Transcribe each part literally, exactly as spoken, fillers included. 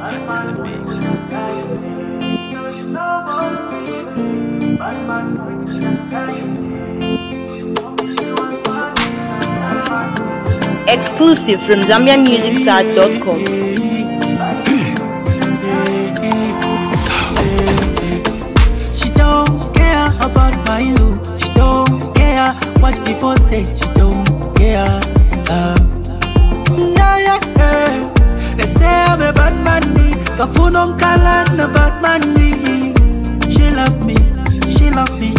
Exclusive from Zambia Music Site dot com. She don't care about my look. She don't care what people say. She don't care. Uh, yeah, yeah, yeah. They say I'm a bad man. Kafunon kalan a bad man. She love me. She love me.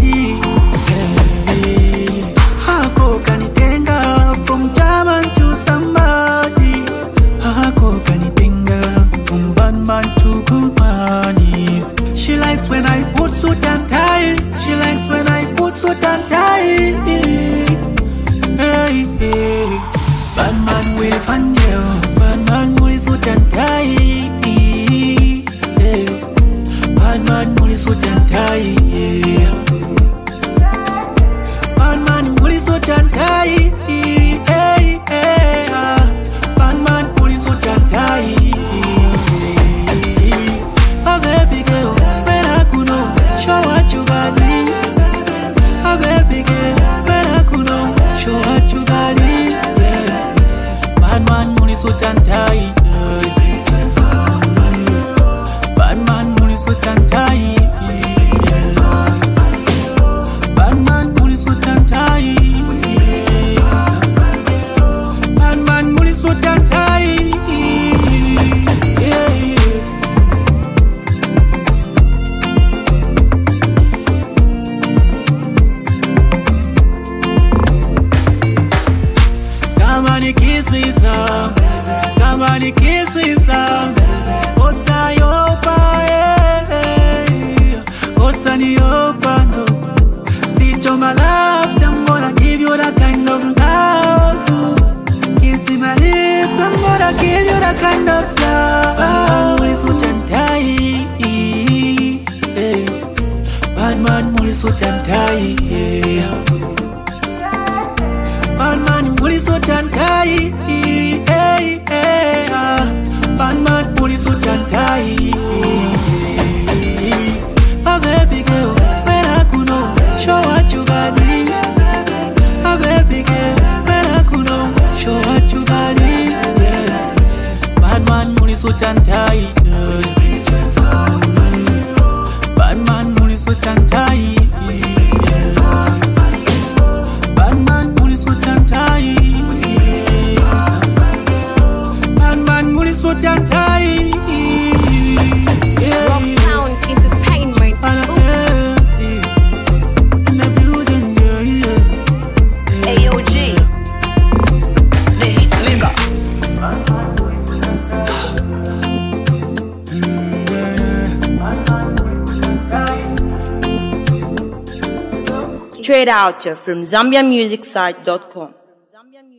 Yeah. Hako kanitenga from German to somebody. Hako kanitenga from bad man to good money. She likes when I put suit and tie. She likes when I put suit and tie. Hey, hey. Bad man will find you. Bad man will suit and tie. Hey. Bad man will suit and tie. Bad man will suit and tie. Hey, hey. Bad man will suit and tie. A baby girl. Show what you got me. A baby girl, better could know. Show what you got me. Yeah. Bad man, money so tantai. Bad man, money so tantai. Bad man, money so tantai. Bad man, money so tantai. Kiss me some, come on, you kiss me some. Osa yopa, eh, osa ni yopa, no. See to my lips, I'm gonna give you that kind of love. Kissing my lips, I'm gonna give you that kind of love. Bad man, so tantai, eh. Bad man, so tantai, eh. Bad man, police so tantai, hey, hey, ah. Bad man, police so tantai. A baby girl, better could know. Show what you got me. A baby girl, better could know. Show what you got me. Yeah. Bad man, police so tantai. Bad man, police so tantai. Bad man, police so tantai. Bad man, police so tantai. Rock Sound Entertainment. In the building, yeah, yeah. A O G. Linger. Straight out from Zambia Music Site dot com.